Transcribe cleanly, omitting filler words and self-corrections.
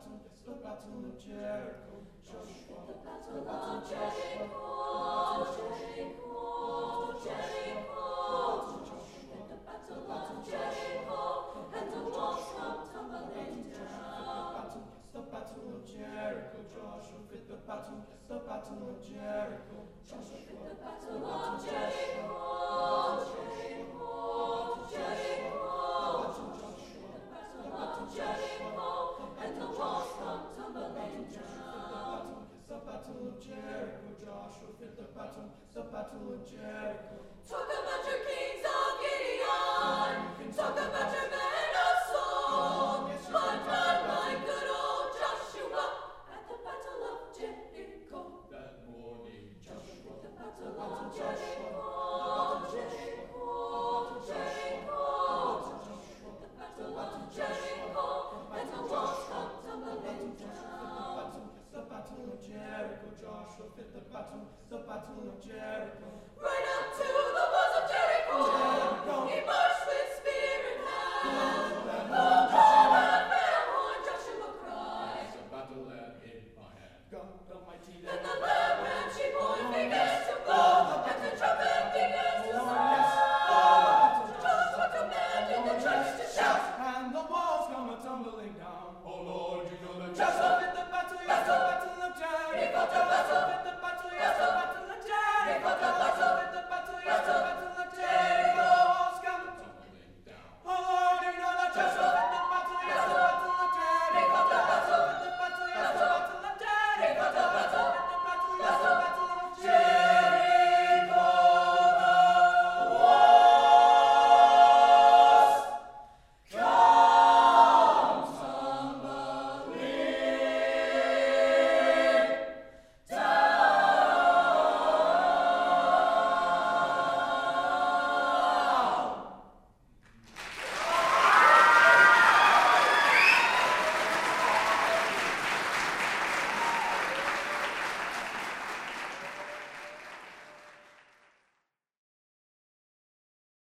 battle of Jericho. Joshua, the battle of Jericho, Jericho, Jericho. The battle of Jericho, and the walls come tumbling down. The battle of Jericho. Joshua fit the battle of Jericho. Joshua fit the battle of Jericho.